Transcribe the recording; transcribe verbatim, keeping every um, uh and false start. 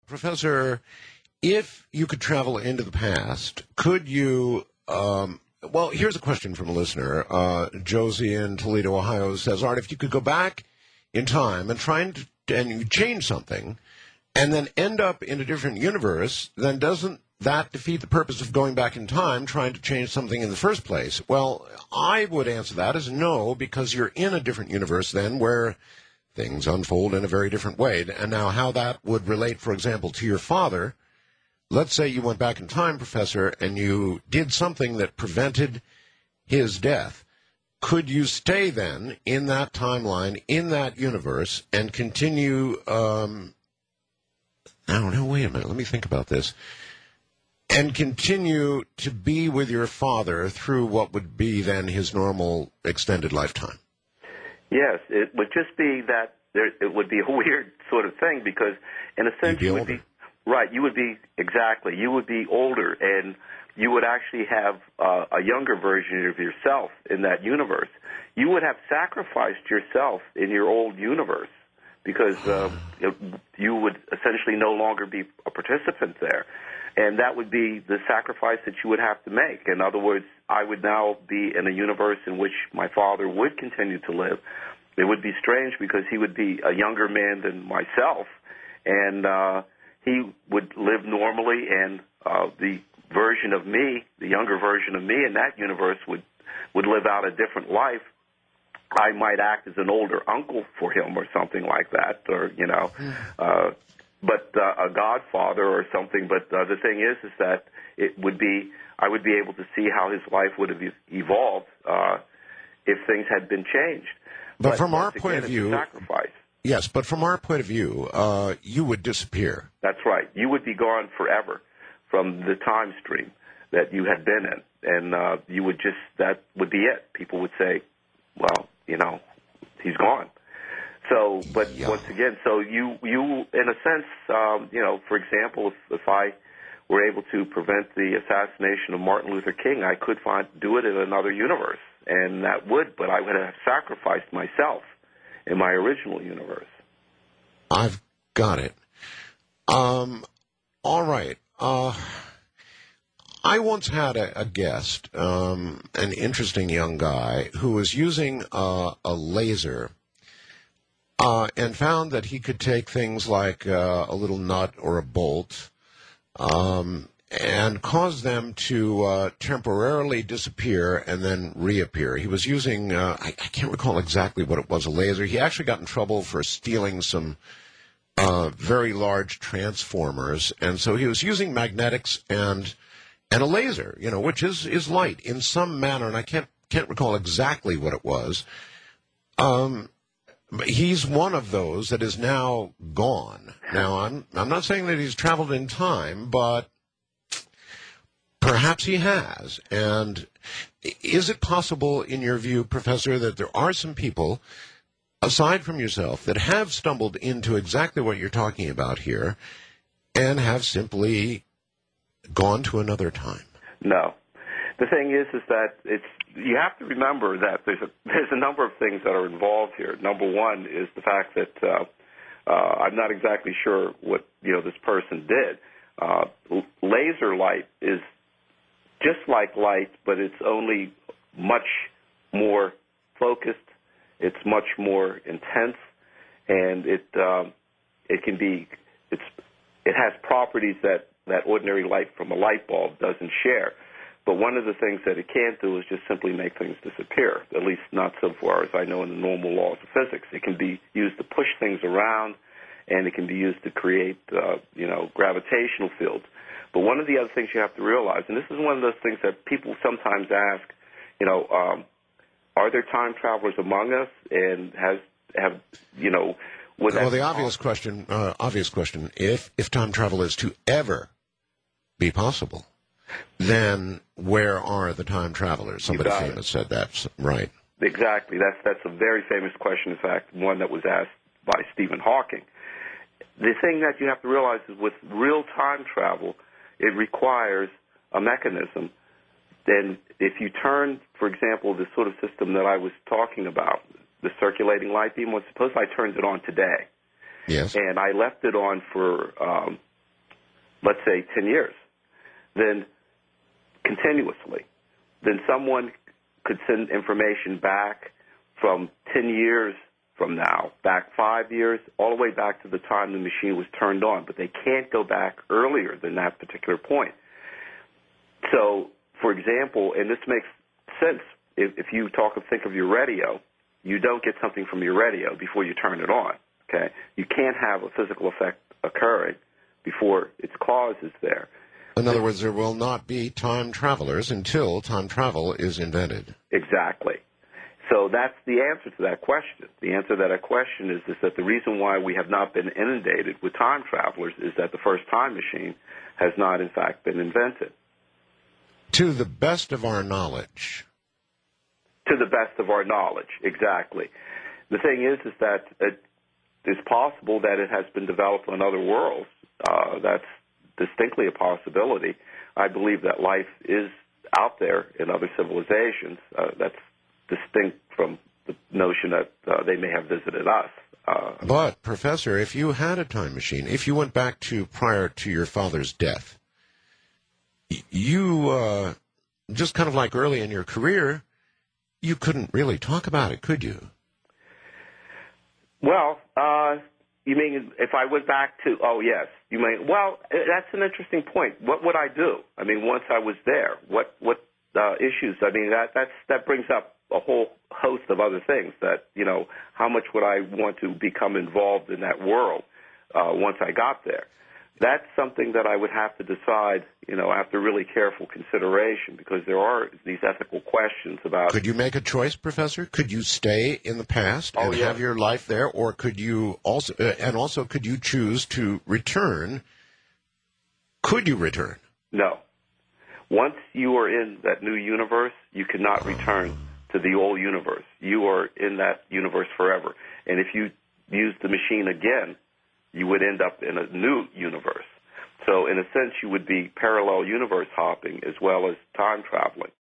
Professor, if you could travel into the past, could you, um, well, here's a question from a listener. Uh, Josie in Toledo, Ohio says, Art, if you could go back in time and try and, and you change something and then end up in a different universe, then doesn't that defeat the purpose of going back in time, trying to change something in the first place? Well, I would answer that as no, because you're in a different universe then where things unfold in a very different way. And now how that would relate, for example, to your father, let's say you went back in time, Professor, and you did something that prevented his death. Could you stay then in that timeline, in that universe, and continue, um, I don't know, wait a minute, let me think about this, and continue to be with your father through what would be then his normal extended lifetime? Yes, it would just be that there, it would be a weird sort of thing because, in a sense, be you would older. be right. You would be exactly. You would be older, and you would actually have uh, a younger version of yourself in that universe. You would have sacrificed yourself in your old universe because uh, it, you would essentially no longer be a participant there. And that would be the sacrifice that you would have to make. In other words, I would now be in a universe in which my father would continue to live. It would be strange because he would be a younger man than myself, and uh, he would live normally, and uh, the version of me, the younger version of me in that universe would, would live out a different life. I might act as an older uncle for him or something like that, or, you know, uh, but uh, a godfather or something. But uh, the thing is, is that it would be, I would be able to see how his life would have evolved uh, if things had been changed. But, but from our again, point of it's view, a sacrifice. Yes, but from our point of view, uh, you would disappear. That's right. You would be gone forever from the time stream that you had been in, and uh, you would just, that would be it. People would say, well, you know, he's gone. So, but Yeah. once again, so you, you in a sense, um, you know, for example, if, if I were able to prevent the assassination of Martin Luther King, I could find do it in another universe, and that would, but I would have sacrificed myself in my original universe. I've got it. Um, all right. Uh, I once had a, a guest, um, an interesting young guy, who was using uh, a laser uh, and found that he could take things like uh, a little nut or a bolt um, and cause them to uh, temporarily disappear and then reappear. He was using, uh, I, I can't recall exactly what it was, a laser. He actually got in trouble for stealing some uh, very large transformers, and so he was using magnetics and and a laser, you know, which is, is light in some manner, and I can't can't recall exactly what it was. Um, but he's one of those that is now gone. Now, I'm I'm not saying that he's traveled in time, but perhaps he has. And is it possible, in your view, Professor, that there are some people, aside from yourself, that have stumbled into exactly what you're talking about here and have simply gone to another time? No. The thing is, is that it's, you have to remember that there's a, there's a number of things that are involved here. Number one is the fact that uh, uh, I'm not exactly sure what, you know, this person did. Uh, laser light is just like light, but it's only much more focused. It's much more intense, and it um, it can be it's it has properties that, that ordinary light from a light bulb doesn't share. But one of the things that it can't do is just simply make things disappear, at least not so far as I know in the normal laws of physics. It can be used to push things around, and it can be used to create, uh, you know, gravitational fields. But one of the other things you have to realize, and this is one of those things that people sometimes ask, you know, um, are there time travelers among us, and has have you know? Would Well, that the obvious question, uh, obvious question: if if time travel is to ever be possible, then where are the time travelers? Somebody got famous said that, right? Exactly. That's that's a very famous question. In fact, one that was asked by Stephen Hawking. The thing that you have to realize is with real time travel, it requires a mechanism. Then if you turn, for example, the sort of system that I was talking about, the circulating light beam, well, suppose I turned it on today. Yes. And I left it on for um, let's say ten years, then continuously, then someone could send information back from ten years from now, back five years, all the way back to the time the machine was turned on, but they can't go back earlier than that particular point. So, for example, and this makes sense, if, if you talk of think of your radio, you don't get something from your radio before you turn it on, okay? You can't have a physical effect occurring before its cause is there. In other words, there will not be time travelers until time travel is invented. Exactly. So that's the answer to that question. The answer to that question is, is that the reason why we have not been inundated with time travelers is that the first time machine has not, in fact, been invented. To the best of our knowledge. To the best of our knowledge, exactly. The thing is, is that it is possible that it has been developed on other worlds. Uh, that's distinctly a possibility. I believe that life is out there in other civilizations. Uh, that's distinct from the notion that uh, they may have visited us. Uh, but, Professor, if you had a time machine, if you went back to prior to your father's death, you, uh, just kind of like early in your career, you couldn't really talk about it, could you? Well, uh, you mean if I went back to, oh, yes. You mean, well, that's an interesting point. What would I do? I mean, once I was there, what, what uh, issues? I mean, that, that's, that brings up a whole host of other things that, you know, how much would I want to become involved in that world uh, once I got there? That's something that I would have to decide, you know, after really careful consideration, because there are these ethical questions about... Could you make a choice, Professor? Could you stay in the past and oh, yeah. have your life there, or could you also, uh, and also could you choose to return? Could you return? No. Once you are in that new universe, you cannot return to the old universe. You are in that universe forever. And if you use the machine again, you would end up in a new universe. So in a sense, you would be parallel universe hopping as well as time traveling.